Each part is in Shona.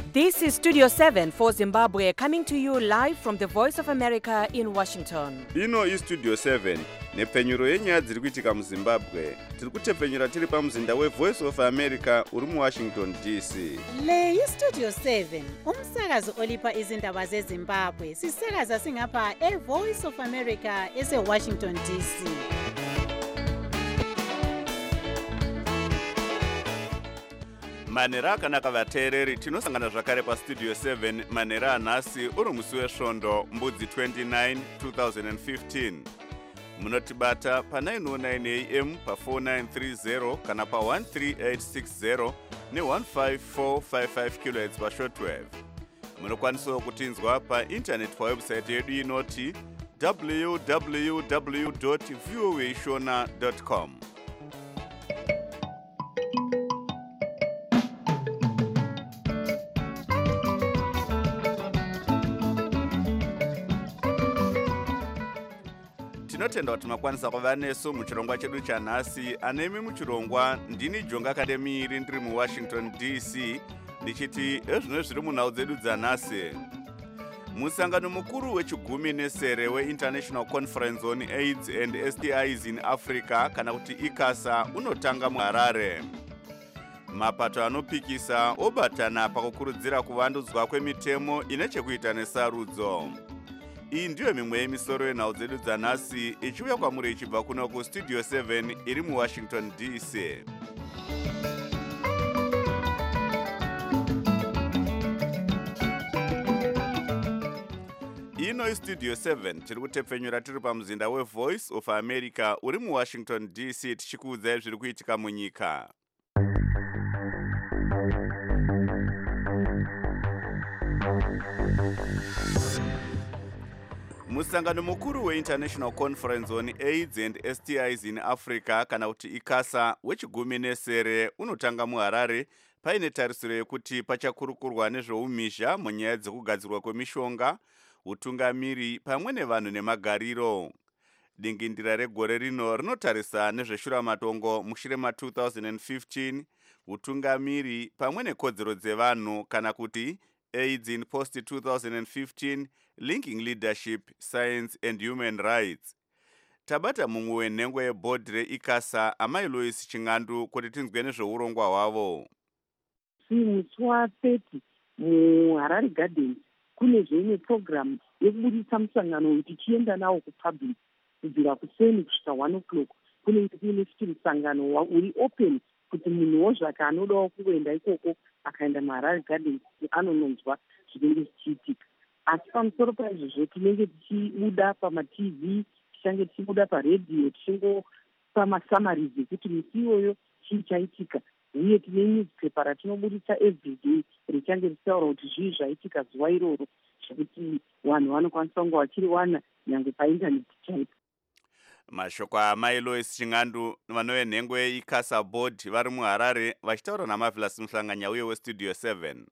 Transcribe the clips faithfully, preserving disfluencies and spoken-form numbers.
This is Studio seven for Zimbabwe, coming to you live from the Voice of America in Washington. Ino is Studio seven, nepfenyuro yenyaya dziri kuitika muZimbabwe. Tiri kutepfenyura tiri pamuzinda weVoice of America uri muWashington D C. Le iStudio seven, umsakazo olipa izindaba zeZimbabwe. Sisakaza singapha eVoice of America eseWashington D C. Manera akanaka vateereri, tinosangana zvakare paStudio seven manera anhasi uri musi wesvondo mbudzi twenty-nine twenty fifteen. Munotibata pa nine oh nine A M pa four nine three zero kana pa one three eight six zero ne one five four five five kilohertz pa shortwave. Munokwanisawo kutinzwa pa internet pa website yedu inoti w w w dot voa shona dot com. Tinotenda kuti makwanisa kuva nesu muchirongwa chedu chanhasi. Anemi muchirongwa ndini Jonga Akademiri ndiri muWashington D C ndichiti ezvino zviri munhau dzedu dzanhasi. Musangano mukuru wechigumi nesere weInternational Conference on AIDS and S T Is in Africa kana kuti ICASA unotanga muHarare. Mapato anopikisa obatana pakukurudzira kuvandudzwa kwemitemo ine chekuita nesarudzo. Iyi ndiyo mimwe yemisoro yenhau dzedu dzanhasi ichiuya kwamuri ichibva kuno kuStudio seven iri muWashington D C. Ino iStudio seven tiri kutepfenyura tiri pamuzinda weVoice of America uri muWashington D C tichikuudzai zviri kuitika munyika. Musangano mukuru weInternational Conference on AIDS and S T Is in Africa kana kuti ICASA wechigumi nesere unotanga muHarare paine tarisiro yekuti pachakurukurwa nezveumisha munyaya dzekugadzirwa kwemishonga, utungamiri pamwe nevanhu nemagariro. Dingindira regore rino rinotarisa nezveshuramatongo mushure ma two thousand fifteen, utungamiri pamwe nekodzero dzevanhu kana kuti AIDS in post two thousand fifteen, linking leadership, science and human rights. Tabata mumwe wenhengo yebhodhi reICASA Amai Lois Chingandu kuti tinzwe nezveurongwa hwavo. Musi wathirty muHarare Gardens kune zveimwe program yekubudisa musangano kuti tichienda nawo kupublic kubvira kuseni kusvika one o'clock. Kune kune futi musangano uri open kuti munhuwo zvaka anodawo kuenda ikoko akaenda muHarare Gardens anononzwa zvinenge zvichiitika. Asi pamusoro paizvozvo tinenge tichibuda pama-T V, tichange tichibuda paredhiyo, tichingopa masamaries ekuti musi iyoyo chii chaitika. Uye tine newspaper ratinobudisa everyday richange richitaura kuti zvii zvaitika zuva iroro zvekuti vanhu vanokwanisa kunge vachiriwana nyange paindaneti chaipo. Mashoko aMai Lois Chingandu vanwenhengo yeICASA board vari muHarare vachitaura naMarvelous Muhlanganya uye weStudio seven.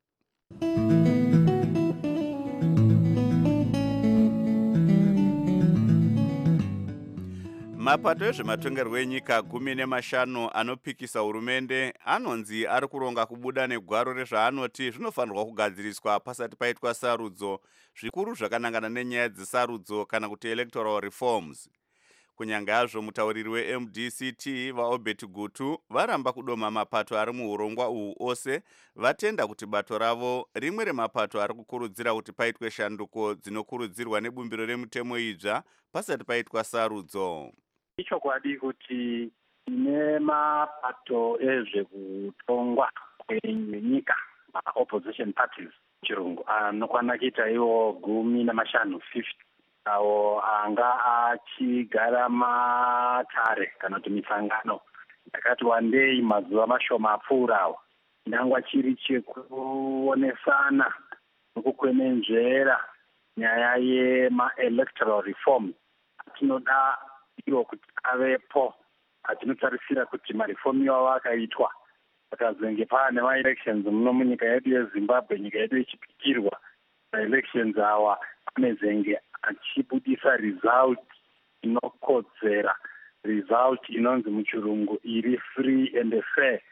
Mapato ezvematongerwo enyika gumi nemashanu anopikisa hurumende anonzi ari kuronga kubuda negwaro rezvaanoti zvinofanirwa kugadziriswa pasati paitwa sarudzo zvikuru zvakanangana nenyaya dzesarudzo kana kuti electoral reforms. Kunyange hazvo mutauriri weM D C T vaObert Gutu varamba kudoma mapato ari muurongwa uhu ose, vatenda kuti bato ravo rimwe remapato ari kukurudzira kuti paitwe shanduko dzinokurudzirwa nebumbiro remutemo idzva pasati paitwa sarudzo. Ichokwadi kuti nemapato ezvekutongwa kwenyika opposition parties chirungu anokwana kuita iwo gumi namashanu fifty awo anga achigara matare kana kuti misangano yakati wandei mazuva mashoma apfuurawo, nyangwa chiri chekuonesana nokukwenenzvera nyaya yema-electoral reform. Tinoda iwo kuti avepo, atinotarisira kuti mareform iwawo akaitwa akazenge pane ma-elections muno munyika yedu yeZimbabwe, nyika yedu ichipikirwa ma-elections awa anezenge achibudisa result inokodzera, result inonzi muchirungu iri free and fair.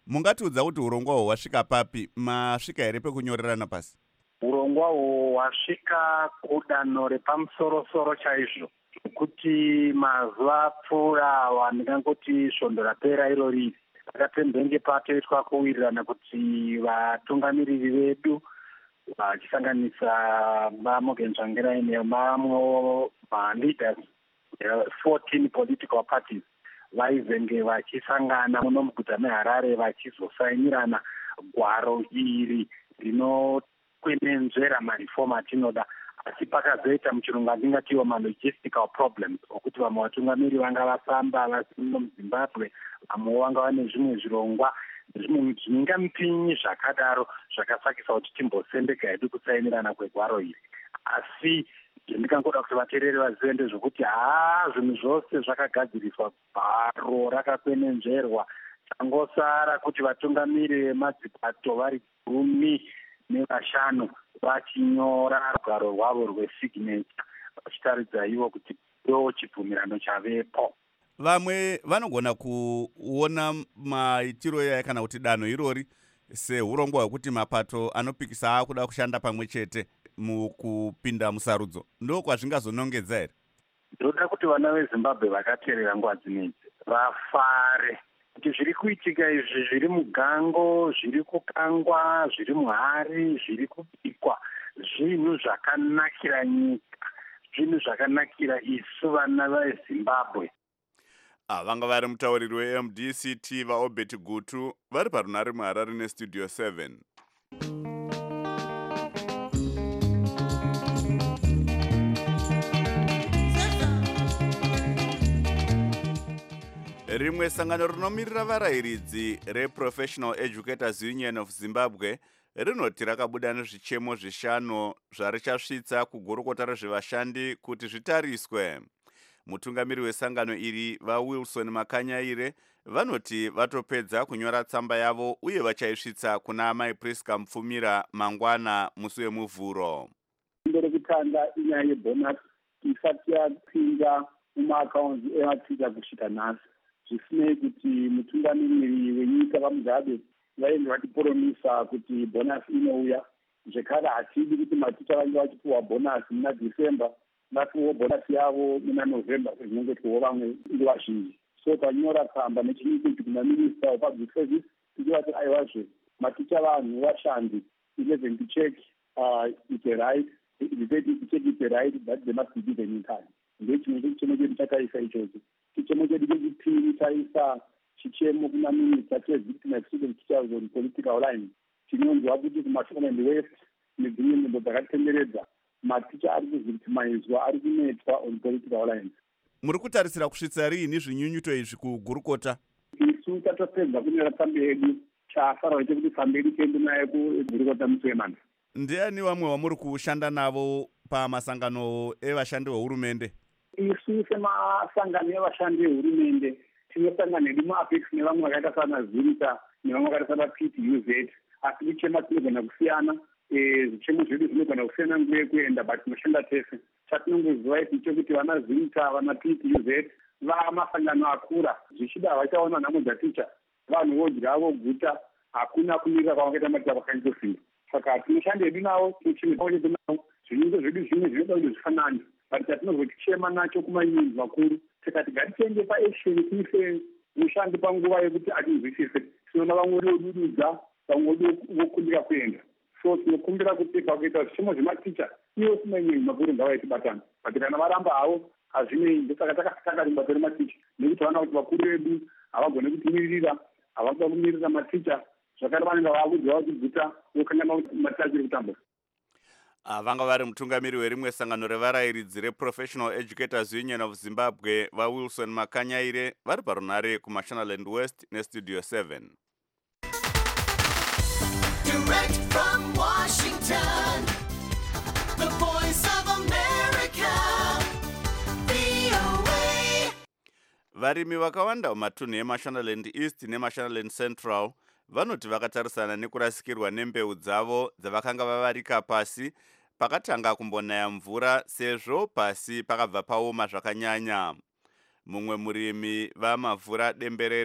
Mungatiudza kuti urongwa hwo hwasvika papi, masvika here pekunyorerana pasi? Urongwa hwo hwasvika kudanho repamusoro-soro chaizvo, kuti mazuva apfuura wandingangoti svondo rapera iro riri rakapembenge patoitwa kuwirirana kuti vatungamiriri vedu vachisanganisa vaMorgan Tsvangirai nemamwe maleaders fourteen political parties vaizenge vachisangana muno muguta meHarare vachizosainirana gwaro iri rinokwenenzvera marifoma atinoda, asi pakazoita muchirungu andingatiwo malogistical problems okuti vamwe vatungamiri vanga vafamba vasi muno muZimbabwe, vamwe vanga vane zvimwe zvirongwa zvimwe zvingamupinyi zvakadaro zvakasakisa kuti timbosendeka hedu kusainirana kwegwaro iri. Asi ndingangoda kuti vateereri vazive ndezvokuti haa zvinhu zvose zvakagadziriswa, gwaro rakakwenenzverwa, changosara kuti vatungamiri vemadzipato vari gumi nevashanu vachinyora rugwaro rwavo rwesignature vachitaridza ivo kuti ndo chibvumirano chavepo. Vamwe vanogona kuona maitiro iyaye kana kuti danho irori seurongwa hwekuti mapato anopikisa akuda kushanda pamwe chete mukupinda musarudzo. Ndo kwazvingazonongedza here? Ndoda kuti vana veZimbabwe vakateerera nguva dzinedzi vafare kuti zviri kuitika izvi zviri mugango, zviri kukangwa, zviri muhari, zviri kubikwa, zvinhu zvakanakira nyika, zvinhu zvakanakira isu vana veZimbabwe. Vanga vari mutauriri weM D C T vaObert Gutu vari parunare muHarare nestudio seven. Rimwe sangano rinomirira varayiridzi reProfessional Educators Union of Zimbabwe rinoti rakabuda nezvichemo zvishanu zvarichasvitsa kugurukota rezvevashandi kuti zvitariswe. Mutungamiri wesangano iri vaWilson Makanyaire vanoti vatopedza kunyora tsamba yavo uye vachaisvitsa kuna Mai Priska Mupfumira mangwana musi wemuvhuro. Mbere kutanga inyaya yebonus isati yapinda mumaakaunti ematicha kusvika nhasi, zvisinei kuti mutungamiriri wenyika vaMugabe vaenge vatiporomisa kuti bonus inouya. Zvekare hatidi kuti maticha vange vachipiwa bonus muna December vapiwo bonus yavo muna November sezvinenge tiwo vamwe nguva zhinji. So tanyora tsamba nechinyukuti kuna minista wepublic service tichivati aivazve maticha vanhu vashandi eleven to check uh, it's a right to check it's a right that they must be given in time. Ndechimwe chichemo chedu chakaisa ichocho. Chichemo chedu chechipiri chaisa chichemo kuna minista chevictim of student teachers on political line. Chinonzwa kuti kuMashonaland West nedzimwe nzvimbo dzakatenderedza maticha ari kuvictimizwa, ari kunetswa on political lines. Muri kutarisira kusvitsa riini zvinyunyuto izvi kugurukota? Isu tatopedza kunyora tsamba yedu, chafara chekuti tsamba yedu tiende nayo kugurukota musi wemana. Ndiani vamwe vamuri kushanda navo pamasangano evashandi vehurumende? Isu semasangano evashandi vehurumende tinosangana hedu muApex nevamwe vakaita sana Zimta nevamwe vakaita sana P T U Z, asi kuchema tinogona kusiyana. Zvichemo zvedu zvinogona kusiyana nguva yekuenda, but tinoshanda tese. Chatinongoziva isu chekuti vana Zimta, vana P T U Z vamasangano akura, zvichida vachaona nhamo dzaticha vanhu vodya voguta, hakuna kumirira kwavakaita maticha kwakaitosimba. Saka tinoshanda hedu navo, tinochema hedu navo, zvinhu zvedu zvimwe zvinoda kuti zvifanane, but chatinozvotichema nacho kumayunivhesiti makuru tikati ngatiende paaction tiise mushandi panguva yekuti atinzwisise. Tinoona vamwe vodududza, vamwe vokundika kuenda. So tinokumbira kuti pakuita zvichemo zvematicha iwo kumayunivhesiti makuru ngavaitibatana, but kana varamba havo hazvinei. Ndosaka takakarimba maticha nekuti vana kuti vakuru vedu havagone kutimiririra, havagona kumirira maticha, zvakare vanenge vakudziva kuti guta vokanyama kuti maticha achiri kutambura. Vanga vari mutungamiri werimwe sangano revarayiridzi reProfessional Educators Union of Zimbabwe vaWilson Makanyaire vari parunare kuMashonaland West nestudio seven. Direct from Washington, the voice of America, V O A. Varimi vakawanda mumatunhu eMashonaland East neMashonaland Central vanoti vakatarisana nekurasikirwa nembeu dzavo dzavakanga vavarika pasi pakatanga kumbonaya mvura sezvo pasi pakabva paoma zvakanyanya. Mumwe murimi vaMavhura Demberere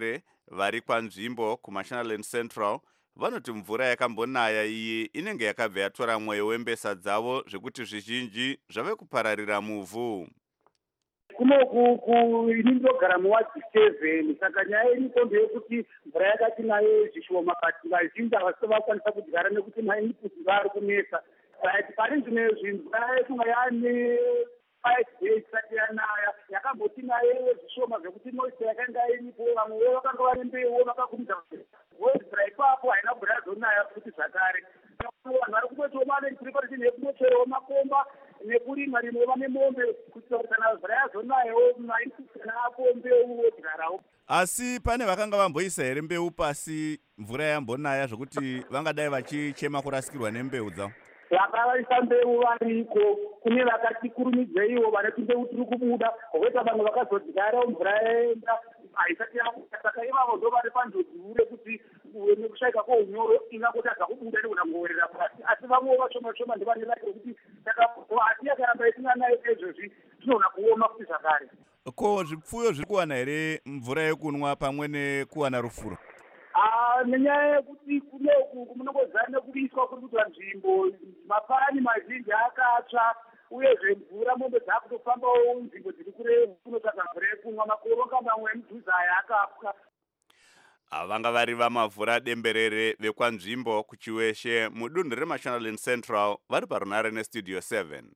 vari panzvimbo kumashonaland central vanoti mvura yakambonaya iyi inenge yakabva yatora mwoyo wembesa dzavo zvekuti zvizhinji zvave kupararira muvhu. kunoku ini ndinogara muwadhi seven saka nyaya iriko ndeyekuti mvura yakati nayo zvishoma but vazhinji havasi vakwanisa kudyara nekuti mainputs vari kunetsa but pane zvimwe zvimvura yekunga yaane five days isati yanaya yakamboti nayo zvishoma zvekuti moisture yakanga iripo vamwewo vakanga vane mbeu vakakumidza mvura ipapo haina mvura yazonaya futi zvakare vanhu vari kungotioma nepreparation yekunocherewo makomba nekurima rimwe vane mombe kuitira kuti kana mvura yazonayawo mainputs apo mbeu vodyarawo. Asi pane vakanga vamboisa here mbeu pasi mvura yambonaya zvokuti vangadai vachichema kurasikirwa nembeu dzavo? Vakavaisa mbeu variko, kune vakati kurumidzeiwo vanoti mbeu tiri kubuda, voita vanhu vakazodyarawo mvura yaenda haisati yabuda, saka ivavo ndo vari panjodzi rekuti nekushaika kwounyoro ingangotadza kubuda nekunangowerera pasi, asi vamwewo vashoma shoma ndivane lake rekuti saka hati yakaramba isina nayo izvozvi tinoona kuoma kuti zvakare. Ko zvipfuyo zviri kuwana here mvura yekunwa pamwe nekuwana rufuro? Nenyaya yekuti kunoku munongozana kuiswa kuri kuitwa nzvimbo mapani mazhinji akatsva uyezve mvura mombe dzakutofambawo nzvimbo dziri kure kunotsvaga mvura yekunwa makoronga mamwe emudhuze aya akapwa. Vanga vari vamavhura demberere vekwanzvimbo kuchiweshe mudunhu remashonaland central vari parunare nestudio seven.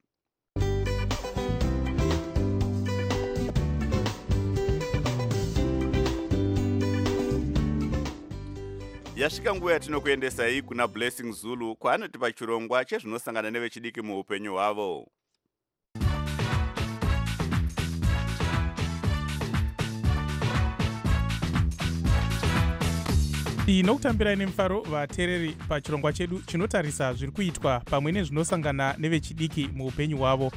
Yasvika nguva yatinokuendesai kuna Blessing Zulu kwaanoti pachirongwa chezvinosangana nevechidiki muupenyu hwavo. Tinokutambirai nemufaro vateereri pachirongwa chedu chinotarisa zviri kuitwa pamwe nezvinosangana nevechidiki muupenyu hwavo.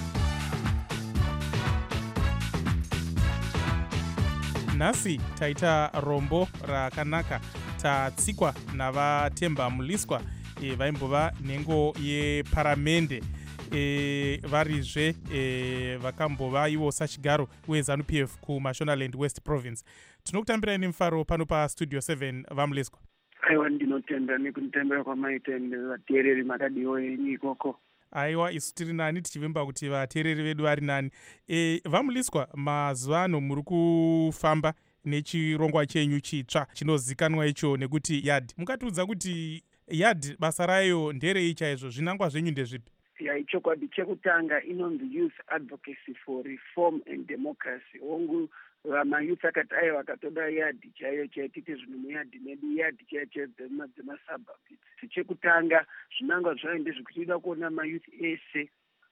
Nhasi taita rombo rakanaka tatsikwa navatemba muliswa e, vaimbova nhengo yeparamende e, varizve e, vakambova ivo sachigaro weZANU P F kumashonaland West Province. Tinokutambirai nemufaro pano pastudio seven vamuliswa. Aiwa, ndinotenda nekunitembera kwamaita vateereri makadiwo enyu ikoko. Aiwa, isu tiri nani tichivimba kuti vateereri vedu vari nani. E, vamuliswa, mazuva ano muri kufamba nechirongwa chenyu chitsva chinozikanwa icho nekuti yad. Mukatiudza kuti yad basa rayo nderei chaizvo, zvinangwa zvenyu ndezvipi? Ya, chokwadi chekutanga inonzi Youth Advocacy for Reform and Democracy. Hongu vamayouth akati aiwa vakatoda yadhi chaiyo chaitite zvinhu muyadhi medu yadhi chaiyo chaiyo dzemasabhabhiti. Chekutanga zvinangwa zvayo ndezvekuti ida kuona mayouth ese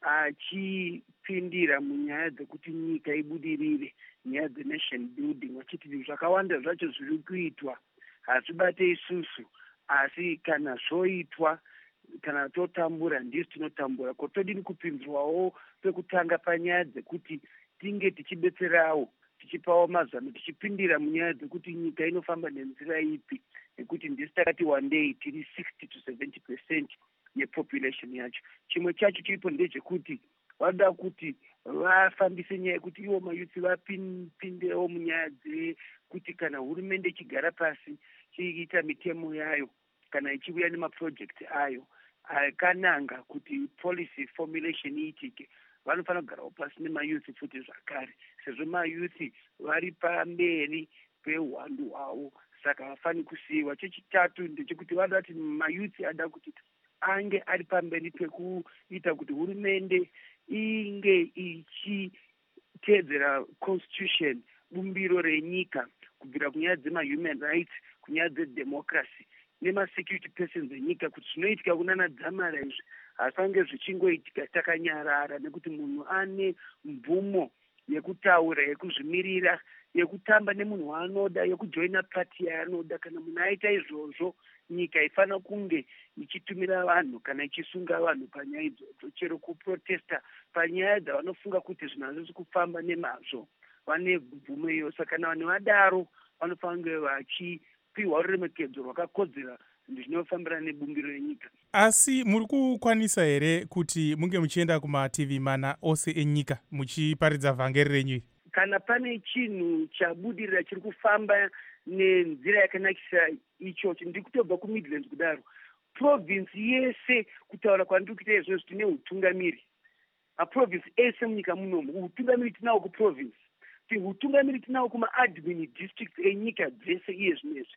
achipindira munyaya dzekuti nyika ibudirire, nyaya dzenation building, vachiti zvakawanda zvacho zviri kuitwa hazvibate isusu, asi kana zvoitwa kana totambura ndisi tinotambura. Kotodini kupinzwawo pekutanga panyaya dzekuti tinge tichibetserawo, tichipawo mazano, tichipindira munyaya dzekuti nyika inofamba nenzira ipi, nekuti ndisi takati one day tiri sixty to seventy percent yepopulation yacho. Chimwe chacho chiripo ndechekuti vada kuti vafambise nyaya yekuti ivo mayuthi vapindewo munyaya dzekuti kana hurumende ichigara pasi chiita mitemo yayo kana ichiuya nemaproject ayo akananga kuti policy formulation iitike, vanofanira kugarawo pasi nemayuthi futi zvakare, sezvo mayuthi vari pamberi peuhwandu hwavo, saka havafaniri kusiyiwa. Chechitatu ndechekuti vada kuti mayuthi ada kuti ange ari pamberi pekuita kuti hurumende inge ichiteedzera constitution, bumbiro renyika, kubvira kunyaya dzema-human rights, kunyaya dzedemocracy nemasecurity persons enyika, kuti zvinoitika kunana dzamara izvi hasange zvichingoitika takanyarara, nekuti munhu ane mvumo yekutaura, yekuzvimirira, yekutamba nemunhu waanoda, yekujoina pati yaanoda. Kana munhu aita izvozvo, nyika ifanira kunge ichitumira vanhu kana ichisunga vanhu panyaya idzodzo, chero kuprotesta panyaya dzavanofunga kuti zvinhu hazvisi kufamba nemazvo, vane mvumo iyo. Saka kana vanhu vadaro vanofanira vachipiwa ruremekedzo rwakakodzera zvinofambira nebumbiro renyika. Asi muri kukwanisa here kuti munge muchienda kumatv mana ose enyika muchiparidza vhangeri renyu? kana pane chinhu chabudirira chiri kufamba nenzira yakanakisa ichocho. Ndiri kutobva kumidlands kudaro, province yese kutaura kwandiri kuita izvozvo tine utungamiri. Maprovince ese munyika munomu utungamiri tinawo kuprovince, utungamiri tinawo kumaadmin districts enyika dzese iye zvinezvi.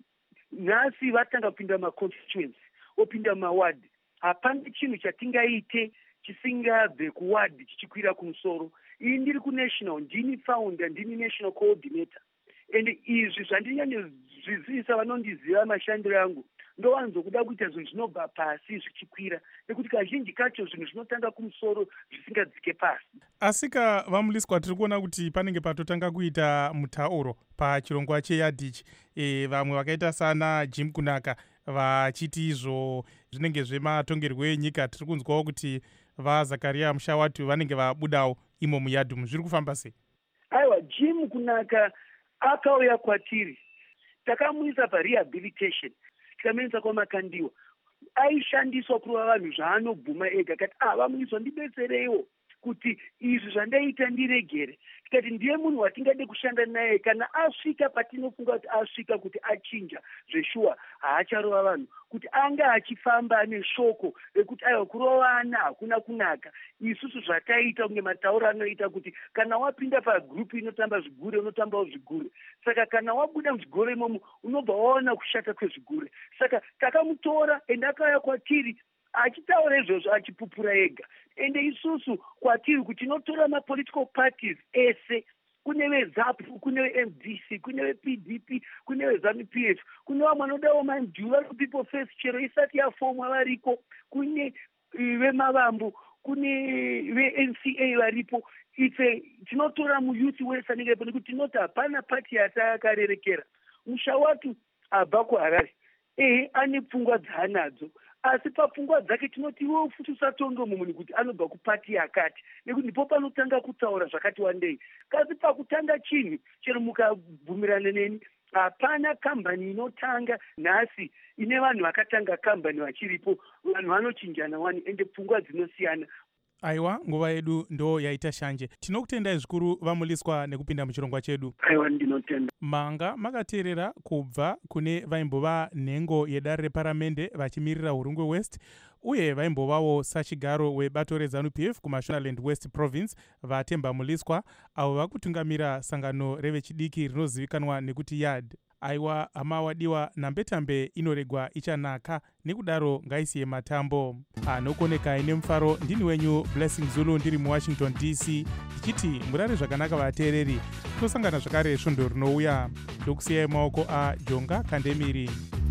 Nhasi vatanga kupinda maconstituency, opinda maward. Hapana chinhu chatingaite chisingabve kuward chichikwira kumusoro. Ini ndiri kunational, ndini founder, ndini national coordinator. And izvi zvandinyanyo vanondiziva mashandiro angu ndowanzokuda kuita zvinhu zvinobva pasi zvichikwira, nekuti kazhinji kacho zvinhu zvinotanga kumusoro zvisingadzike pasi. Asika vamuliswa, tiri kuona kuti panenge patotanga kuita mutauro pachirongwa cheyadhichi. E, vamwe vakaita sana Jim Kunaka vachiti izvo zvinenge zvematongerwo enyika. Tiri kunzwawo kuti vaZakaria Mushawatu vanenge vabudawo imo muyadhumu. Zviri kufamba sei? Aiwa, Jim Kunaka akauya kwatiri, takamuisa parehabilitation, tikamenisa kwamakandiwa. Aishandiswa kurova vanhu zvaanobvuma ega, kati ah, vamuliswa ndibetsereiwo kuti izvi zvandaita ndiregere. Tikati ndiye munhu watingade kushanda naye, kana asvika patinofunga kuti asvika kuti achinja zveshuwa haacharova vanhu, kuti anga achifamba neshoko rekuti aiwa kurovana hakuna kunaka. Isusu zvataita kunge matauro anoita kuti kana wapinda pagrupu inotamba zvigure unotambawo zvigure. Saka kana wabuda muzvigure imomo unobva waona kushata kwezvigure. Saka takamutora ende akauya kwatiri achitaura izvozvo achipupura ega. Ende isusu kwatiri kuti tinotora mapolitical parties ese, kune veZAPU, kune veM D C, kune veP D P, kune veZANU P F, kune vamwe vanodawo manjuva people first chero isati yafomwa variko, kune veMavambo, kune veN C A varipo. Ife tinotora muyuthi wese anenge po, nekuti tinoti hapana party yatakarerekera. Mushawatu abva kuHarare, ehe ane pfungwa dzaanadzo, asi papfungwa dzake tinoti iwe futi usatonga munhu kuti anobva kupati yakati, nekuti ndipo panotanga kutaura zvakati wandei. Kasi pakutanga chinhu chero mukabvumirana neni, hapana kambani inotanga nhasi ine vanhu vakatanga kambani vachiripo, vanhu vanochinjana wani ende pfungwa dzinosiyana. Aiwa, nguva yedu ndo yaita shanje. Tinokutendai zvikuru vamuliswa nekupinda muchirongwa chedu. Aiwa, ndinotenda. Manga makateerera kubva kune vaimbova nhengo yedare reparamende vachimirira Hurungwe West, uye vaimbovawo sachigaro webato reZANU P F kuMashonaland West Province vaTemba Muliswa, avo vakutungamira sangano revechidiki rinozivikanwa nekuti Yard. Aiwa, hama wadiwa, nambetambe inoregwa ichanaka, nekudaro ngaisiye matambo. Anokoneka ine mufaro, ndini wenyu Blessing Zulu ndiri muWashington D C, tichiti murare zvakanaka vateereri. Tosangana zvakare svondo rinouya. Ndokusiyai maoko aJonga Kandemiri.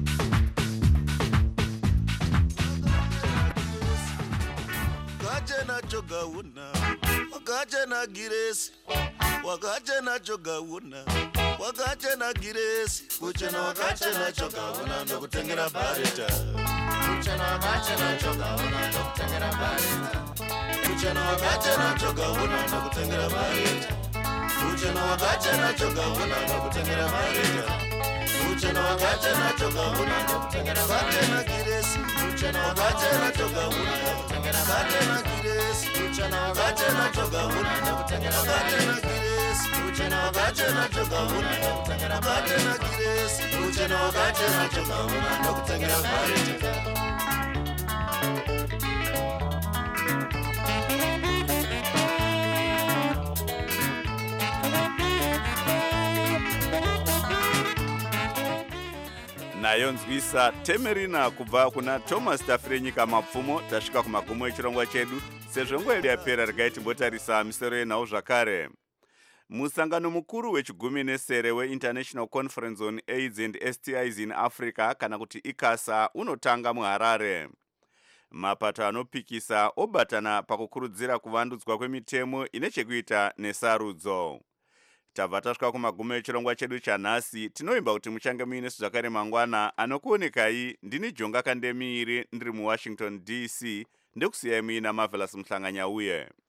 Wakachena chogauna, wakachena giresi, wakachena chogauna, wakachena giresi, kuchena wakachena chogauna ndokutengera barita. Kuchena wakachena chogauna ndokutengera barita. Kuchena wakachena chogauna ndokutengera barita. Kuchena wakachena chogauna ndokutengera barita. Kuchena wakachena chogauna ndokutengera barita giresi. Kuchena wakachena chogauna ndokutengera barita giresi. Kuchena wakachena chogauna ndokutengera barita giresi. Kuchena wakachena chogauna ndokutengera barita giresi. Kuchena wakachena chogauna ndokutengera barita. nayo nzwisa Temerina kubva kuna Thomas Tafrenyika mapfumo. Tasvika kumagumo echirongwa chedu, sezvo nguva yedu yapera regai timbotarisa misoro yenhau zvakare. Musangano mukuru wechigumi nesere weInternational Conference on AIDS and S T Is in Africa kana kuti ICASA unotanga muHarare. Mapato anopikisa obatana pakukurudzira kuvandudzwa kwemitemo ine chekuita nesarudzo. Tabva tasvika kumagumo echirongwa chedu chanhasi. Tinoimba kuti muchange muine zvakare mangwana. Anokuonekai ndini Jonga Kandemiri ndiri muWashington D C. Ndekusiyai muina Marvelous Mhlanganya uye.